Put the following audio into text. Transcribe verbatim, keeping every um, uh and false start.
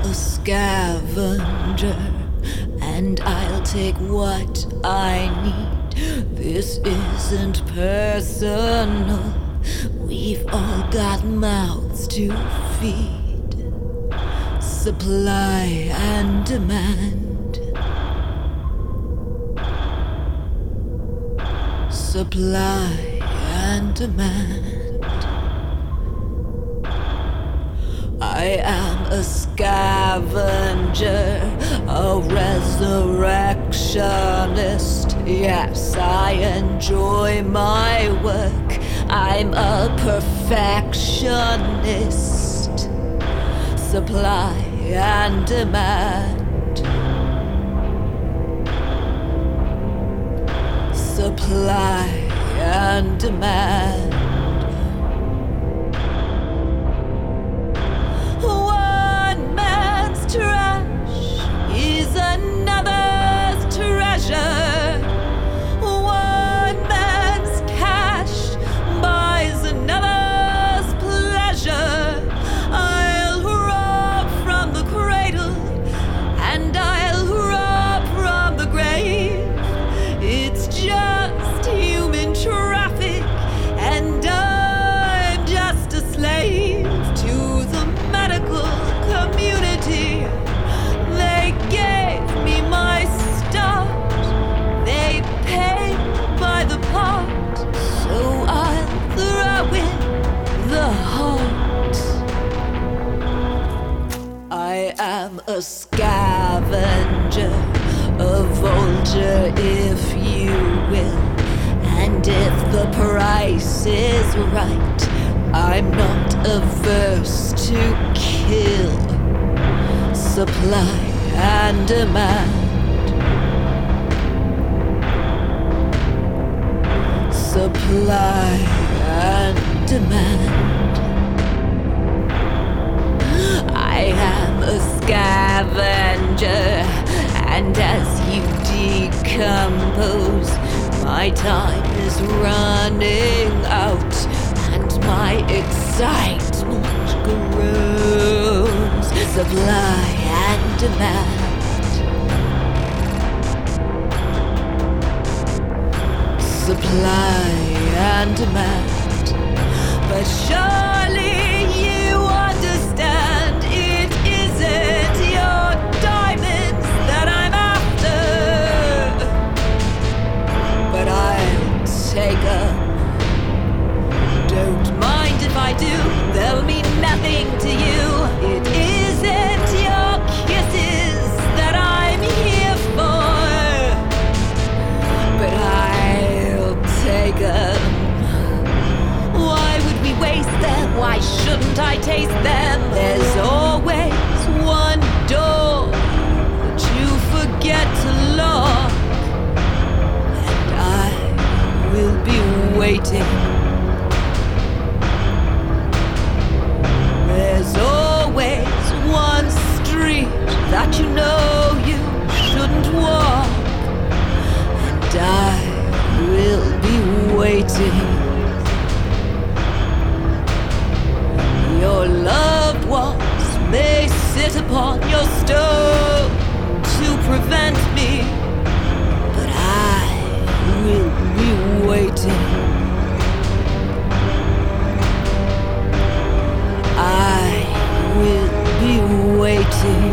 a scavenger, and I'll take what I need. This isn't personal. We've all got mouths to feed. Supply and demand. Supply and demand. I am a scavenger, a resurrectionist. Yes, I enjoy my work. I'm a perfectionist. Supply and demand. Supply and demand. One man's trash is another's treasure. One man's cash buys another's pleasure. I'll rob from the cradle and I'll rob from the grave. It's just human traffic, and I'm just a slave to the medical community. They gave me my start. They pay by the part, so I'll throw in the heart. I am a scavenger, a vulture if you will. And if the price is right, I'm not averse to kill. Supply and demand. Supply and demand. I am a scavenger, and as you decompose, my time is running out, and my excitement grows. Supply and demand. Supply and demand. But surely you understand it isn't your diamonds that I'm after. But I'll take 'em. Don't mind if I do, they'll mean nothing to you. It isn't your kisses that I'm here for. But I'll take 'em. Why would we waste them? Why shouldn't I taste them? There's always one door that you forget to lock, and I will be waiting. There's always one street that you know you shouldn't walk, and I will be waiting. Your loved ones may sit upon your stone to prevent me, but I will be waiting. I will be waiting.